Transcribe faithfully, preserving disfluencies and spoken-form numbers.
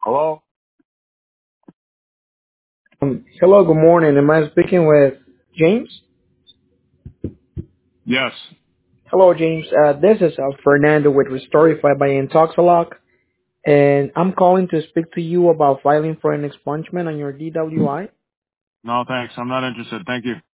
Hello? Um, hello, good morning. Am I speaking with James? Yes. Hello, James. Uh, this is uh, Fernando with Restorify by Intoxalock, and I'm calling to speak to you about filing for an expungement on your D W I. No, thanks. I'm not interested. Thank you.